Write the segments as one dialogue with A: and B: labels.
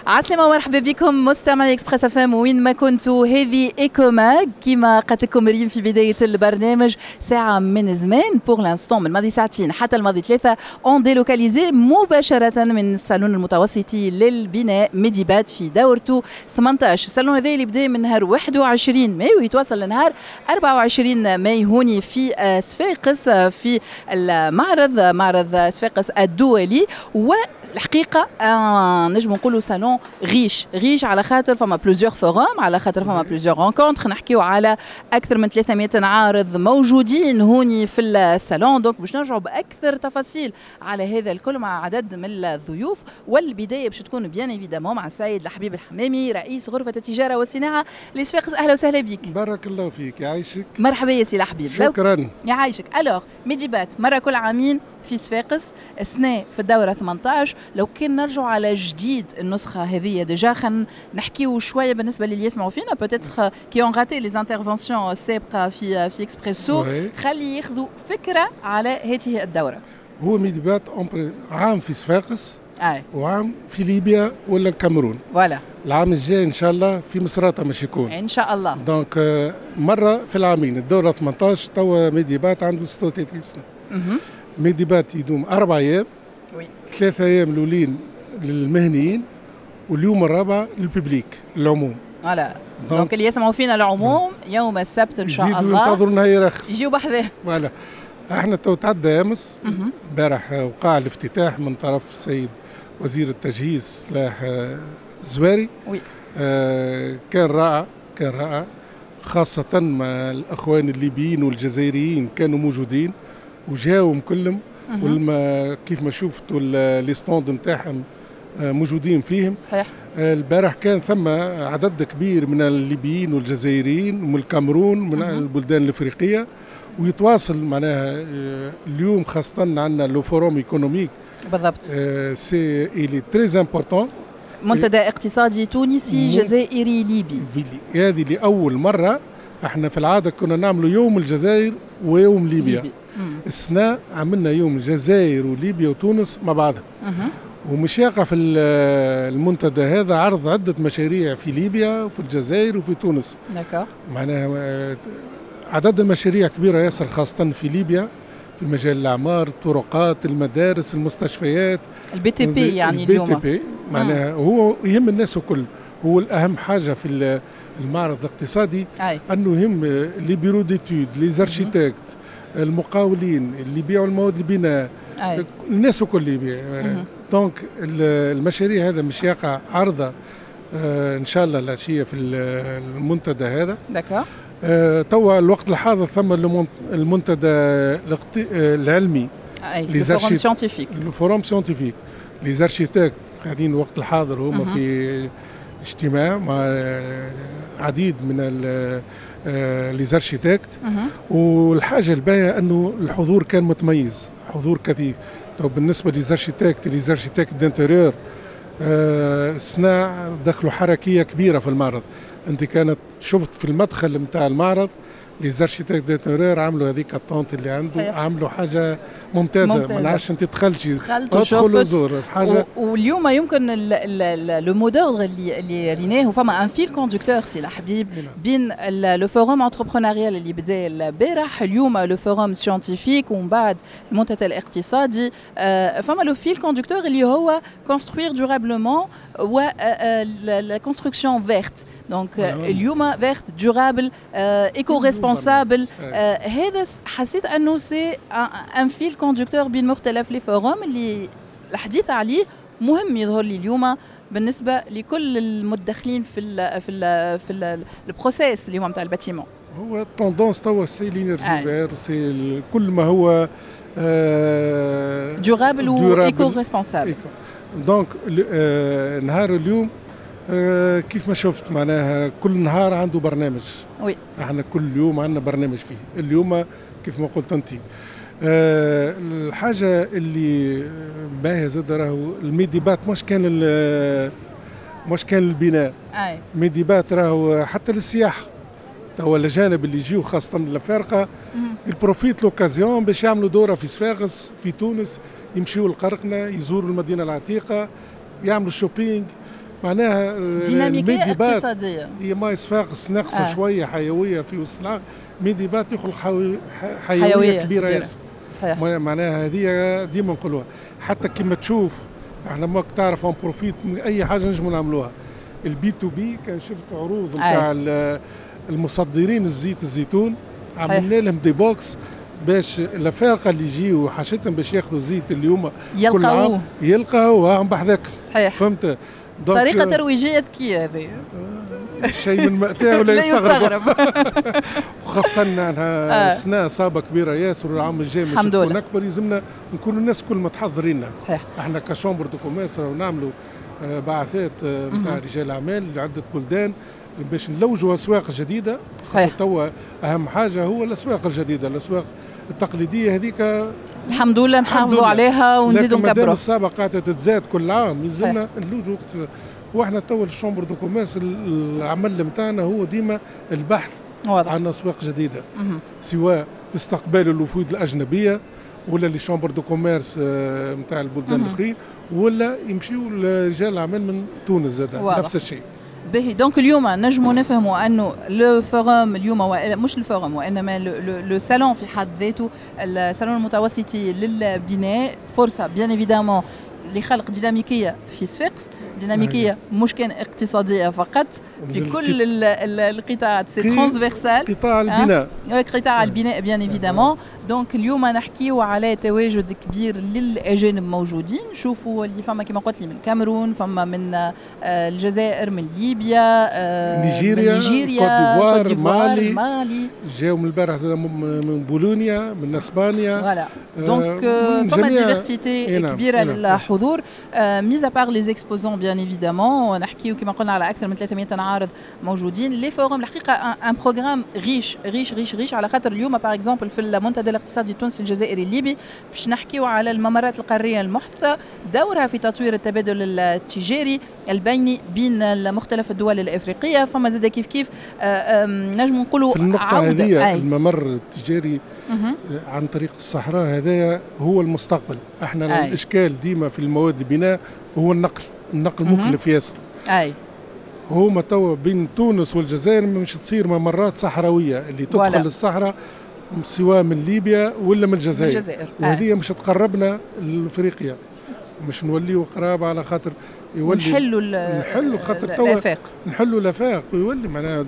A: عسلامة ومرحبا بكم مستمعي اكسبريس اف ام وين ما كنتوا. هذه ايكوماج كيما قالت لكم مريم في بداية البرنامج، ساعة من زمان بور لانستون، من ماضي ساعتين حتى الماضي 3 اون ديلوكاليزي مباشرة من الصالون المتوسطي للبناء ميديبات في دورته 18. الصالون هذا اللي بدا من نهار 21 ماي ويتواصل لنهار 24 ماي هوني في صفاقس في معرض صفاقس الدولي. والحقيقة نجم نقولوا صالون غيش على خاطر فما بلوزيور فوروم، على خاطر فما بلوزيور رونكونتر، نحكيو على أكثر من 300 عارض موجودين هوني في الصالون. دونك باش نرجعوا بأكثر تفاصيل على هذا الكل مع عدد من الضيوف، والبداية باش تكون بيان ايفيدامون مع سيد الحبيب الحمامي رئيس غرفة التجارة والصناعة لصفاقس. أهلا وسهلا بك.
B: بارك الله فيك، يعيشك.
A: مرحبا يا سي الحبيب.
B: شكرا.
A: يعيشك. ألوغ ميديبات مرة كل عامين في صفاقس، السنة في الدورة 18. لو كان نرجعوا على جديد النسخة هذه ديجا خلينا نحكيو شوية بالنسبة للي يسمعوا فينا بوتيتر كي اون غاتي لي انترفونسيون السابقة في اكسبريسو، خلي ياخذوا فكرة على هذه الدورة.
B: هو ميديبات عام في صفاقس وعام في ليبيا ولا الكاميرون.
A: فوالا
B: العام الجاي ان شاء الله في مصراتة مش يكون
A: ان شاء الله. دونك
B: مرة في العامين. الدورة 18 توا ميديبات عنده 36 سنة. ميديبات يدوم 4 أيام. 3 أيام الأولين للمهنيين واليوم الرابع للببليك العموم.
A: فوالا دونك اللي يسمعوا فينا العموم يوم السبت ان شاء الله
B: ينتظروا نهار اخر
A: يجيو بحذاه.
B: فوالا احنا تو تعدى امس امبارح وقع الافتتاح من طرف السيد وزير التجهيز سلاح الزواري. كان رائع خاصة مع الأخوان الليبيين والجزائريين كانوا موجودين وجاوهم كلهم. كيف ما شفتوا لي ستوند نتاعهم موجودين فيهم. صحيح. البارح كان ثم عدد كبير من الليبيين والجزائريين ومن الكاميرون من البلدان الافريقيه، ويتواصل معناها اليوم خاصه عندنا لو فوروم ايكونوميك. بالضبط. سي إلي تري امبورطون، منتدى اقتصادي تونسي جزائري ليبي. هذه لأول مرة. احنا في العادة كنا نعملوا يوم الجزائر ويوم ليبيا. السنة عملنا يوم الجزائر وليبيا وتونس مع بعضهم. ومش يقع في المنتدى هذا عرض عدة مشاريع في ليبيا وفي الجزائر وفي تونس. معناها عدد المشاريع كبيرة ياسر خاصة في ليبيا في مجال الأعمار، الطرقات، المدارس، المستشفيات، البي تي بي. يعني البي تي بي معناها هو يهم الناس الكل. هو الأهم حاجة في المعرض الاقتصادي أنه يهم لي بيرو ديتود، لي زارشيتكت، المقاولين اللي يبيعوا المواد البناء، الناس الكل يبيع. دونك المشاريع هذا مش يقع عرضة إن شاء الله العشية في المنتدى هذا. توا الوقت الحاضر ثم المنتدى العلمي
A: الفورم سيانتيفيك.
B: الفورم سيانتيفيك لي زارشيتكت قاعدين الوقت الحاضر هما في اجتماع مع عديد من لي زارشيتكت. والحاجة الباهية أنه الحضور كان متميز، حضور كثيف. بالنسبة لي زارشيتكت دانتيريور السنة دخلوا حركية كبيرة في المعرض. أنت كانت شفت في المدخل متاع المعرض لي زارشيتكت دانتيريور عملوا هذيك الطونت اللي عنده. صحيح. عملوا حاجة ممتازة. ما نعرفش انت دخلت وشفت حاجة. واليوم يمكن لو مو دوردر اللي ريناه فما ان فيل كوندكتور سي الحبيب بين لو فوروم انتربرونيريال اللي بدا البارح، اليوم لو فوروم سيانتيفيك، ومن بعد المنتدى الاقتصادي. فما لو فيل كوندكتور اللي هو كونستروير دورابلومون و لا كونستركسيون فيرت. دونك اليوم فيرت دورابل ايكو ريسبونسابل. هذا حسيت انه سي ان فيل كوندكتور بين مختلف لي فوروم اللي الحديث عليه مهم يظهر لي اليوم بالنسبه لكل المدخلين في البروسيس اللي هو نتاع الباتيمون. هو التوندونس توا سي لينيرجي فير، سي كل ما هو
A: دورابل وايكو ريسبونسابل.
B: دونك نهار اليوم كيف ما شفت معناها كل نهار عنده برنامج. احنا كل يوم عندنا برنامج فيه. اليوم كيف ما قلت انت الحاجة اللي باهية زاد راهو الميديبات مش كان البناء. ميديبات راهو حتى للسياحة. توا الأجانب اللي يجيو خاصة الأفارقة البروفيت لوكازيون باش يعملوا دورة في صفاقس في تونس، يمشيوا القرقنة، يزوروا المدينة العتيقة، يعملوا شوبينج. معناها
A: ديناميكيه اقتصاديه
B: هي ماي صفاقس ناقصه شويه حيويه في وسطها. ميديبات يخلق حيويه كبيره ياسر.
A: صحيح.
B: معناها هذه ديما نقولوها، حتى كما تشوف احنا ماك تعرف اون بروفيت من اي حاجه نجموا نعملوها. البي تو بي كان شفت عروض نتاع المصدرين الزيت الزيتون، عملنا لهم دي بوكس باش الافارقه اللي يجيو حاجتهم باش ياخذوا زيت اليوم كل عام يلقاوه بحذاك.
A: صحيح.
B: فهمت؟
A: طريقه ترويجيه ذكيه هذه.
B: شيء من مأتاه ولا يستغرب. وخاصة أنها سنة إصابة كبيرة ياسر، والعام الجاي مش تكون أكبر، يلزمنا نكونوا الناس كل متحضرين.
A: صحيح.
B: احنا كشامبر دو كوميرس ونعملوا بعثات نتاع رجال أعمال لعدة بلدان باش نلوجوا أسواق جديدة.
A: صحيح.
B: توا أهم حاجة هو الأسواق الجديدة، الأسواق التقليدية هذيك
A: الحمد لله نحافظوا عليها ونزيدوا نكبروا.
B: لكن السابقة قاعدة تتزاد كل عام، يلزمنا نلوجوا. واحنا تو الشامبر دو كوميرس العمل نتاعنا هو ديما البحث عن اسواق جديده، سواء في استقبال الوفود الاجنبيه ولا لي شامبر دو كوميرس نتاع البلدان الاخرين، ولا يمشيوا رجال الاعمال من تونس زاد نفس الشيء.
A: باهي دونك اليوم نجموا نفهموا انه لو فوروم اليوم مش الفوروم وانما لو سالون في حد ذاته، الصالون المتوسطي للبناء فرصه بيان ايفيدامون لخلق ديناميكيه في صفاقس، ديناميكيه مش كان اقتصاديه فقط في كل القطاعات، سي ترانسفيرسال.
B: قطاع البناء
A: قطاع البناء بيان ايفيدامون. دونك اليوم نحكيو على تواجد كبير للاجانب موجودين. شوفوا اللي فما كما قلت لي من الكاميرون، فما من الجزائر، من ليبيا،
B: نيجيريا، كوت ديفوار، مالي جاوا من البارح من بولونيا، من اسبانيا.
A: فوالا دونك فما ديفيرسيتي كبيره للحضور. ميزا بار لي اكسبوزون بيان ايفيدامون، نحكيو كما قلنا على اكثر من 300 عارض موجودين. لي فورم الحقيقه ان بروغرام ريش ريش ريش ريش، على خاطر اليوم باغ اكزومبل في المنتدى الاقتصادي التونسي الجزائري الليبي باش نحكيو على الممرات القاريه المحدثه، دورها في تطوير التبادل التجاري البيني بين مختلف الدول الافريقيه. فما زاد كيف كيف نجم نقولوا
B: في النقطه هذه الممر التجاري عن طريق الصحراء هذا هو المستقبل. احنا الاشكال ديما في المواد البناء هو النقل مكلف ياسر. هما توا بين تونس والجزائر مش تصير ممرات صحراويه اللي تدخل الصحراء سواء من ليبيا ولا من الجزائر. وهذه مش تقربنا لافريقيا، مش نوليو قرابه على خاطر يولي نحلوا خاطر توا نحلوا الافاق ويولي معناها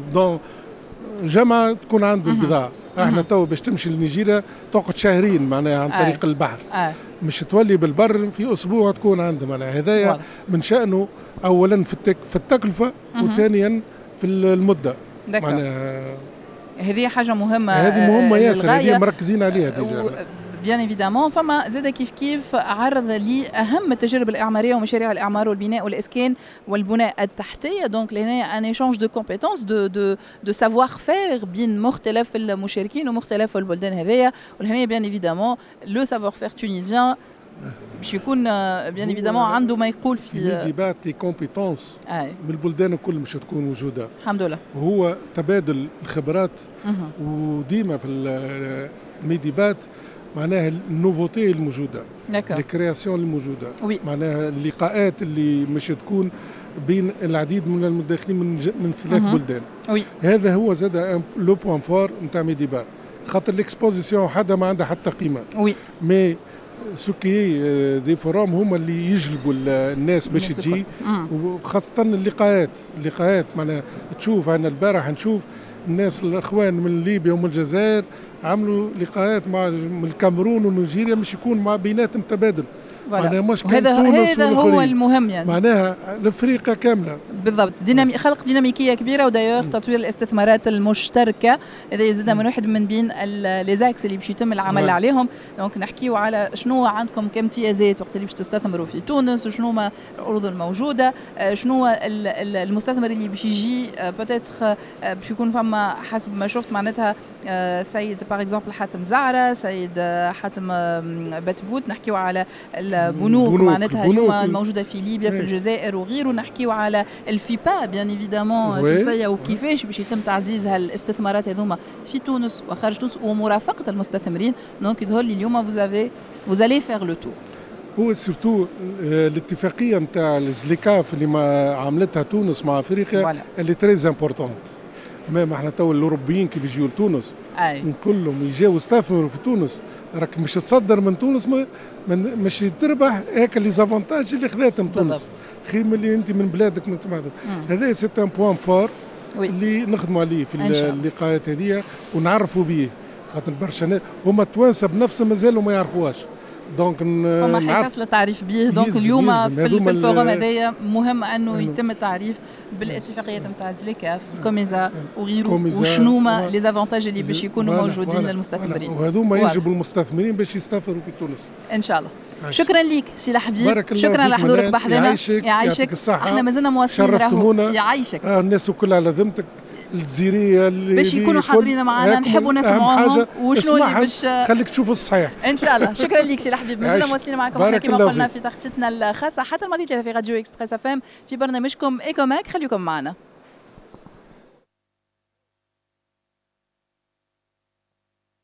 B: جمعة تكون عنده البضاعة. احنا تو باش تمشي لنيجيريا تقعد شهرين معناها عن طريق البحر، مش تولي بالبر في اسبوع تكون عنده. معناها هذايا من شأنه اولا في التكلفة، وثانيا في المدة. معناها
A: هذه حاجة مهمة،
B: هذه مهمة ياسر، هذه مركزين عليها ديجا.
A: بيان ايفيدامون فما زاد كيف عرض لأهم التجارب الإعمارية ومشاريع الإعمار والبناء والإسكان والبناء التحتية. دونك لهنا ان ايشانج دو كومبيتونس دو سافوار فير بين مختلف المشاركين ومختلف البلدان هذيا. ولهنا بيان ايفيدامون لو سافوار فير تونيزيان باش يكون بيان ايفيدامون عنده ما يقول في
B: ديبات لي كومبيتونس من البلدان الكل مش تكون موجوده
A: الحمد لله.
B: وهو تبادل الخبرات. وديما في الميديبات معناها النوفوتي الموجوده، الكرياسيون الموجوده، معناها اللقاءات اللي مش تكون بين العديد من المداخلين من ثلاث بلدان. هذا هو زاد لو بوان فور نتاع ميديبات، خاطر الاكسبوزيسيون حدا ما عندها حتى قيمه. مي سوكي دي فورام هما اللي يجلبوا الناس باش تجي، وخاصه اللقاءات معناها تشوف. انا البارح نشوف الناس الاخوان من ليبيا ومن الجزائر عملوا لقاءات مع من الكاميرون ونيجيريا مش يكون مع بيناتهم تبادل. معناها مش
A: هذا هو المهم يعني،
B: معناها الافريقيا كامله
A: بالضبط. خلق ديناميكيه كبيره. ودايوغ تطوير الاستثمارات المشتركه هذا يزيد من واحد من بين لي زاكس اللي باش يتم العمل عليهم. دونك نحكيو على شنو عندكم كامتيازات وقت اللي باش تستثمروا في تونس، وشنو ما العروض الموجوده، شنو المستثمر اللي باش يجي بوتيتر باش يكون فما حسب ما شفت معناتها سيد باغ اكزومبل حاتم زعره، سيد حاتم بتبوت. نحكيو على البنوك معناتها اليوم الموجوده في ليبيا في الجزائر وغيره. نحكيو على الفيبا بيان ايفيدامون تونسيه وكيفاش باش يتم تعزيز هالاستثمارات هذوما في تونس وخارج تونس ومرافقه المستثمرين. دونك يظهر لي اليوم vous allez faire le tour.
B: هو سورتو الاتفاقيه نتاع الزليكاف اللي ما عملتها تونس مع افريقيا اللي تريز امبورتونت. ما احنا تو الاوروبيين كيف يجيو لتونس نقول لهم يجيو يستثمروا في تونس، راك مش تصدر من تونس مش تربح هيك لي زافونتاج اللي خذاتهم تونس خير من اللي انت من بلادك من هذا سي ان بوان فور اللي نخدموا عليه في اللقاءات هذه ونعرفوا به، خاطر برشا هما التوانسه بنفسهم مازالوا ما يعرفوش. دونك
A: فما حساس للتعريف به. دونك اليوم في الفوروم هذايا مهم انه يتم التعريف بالاتفاقيات نتاع زليكاف كوميزا وغيره وشنوما لي زافونتاج اللي باش يكونوا موجودين للمستثمرين،
B: وهذوما يجب المستثمرين باش يستثمروا في تونس
A: ان شاء الله. شكرا ليك سي الحبيب، شكرا على حضورك بحذنا. يعيشك. احنا مازلنا مواصلين راهو. يعيشك.
B: الناس الكل على ذمتك الجزيريه اللي
A: باش يكونوا حاضرين معنا نحبوا نسمعوهم وشنو اللي باش
B: خليك تشوف الصحيح ان
A: شاء الله. شكرا ليك سي الحبيب. مازلنا مواصلين معكم كما قلنا في تغطيتنا الخاصه حتى الماضي 3 في راديو اكسبريس اف ام في برنامجكم ايكوماك. خليكم معنا.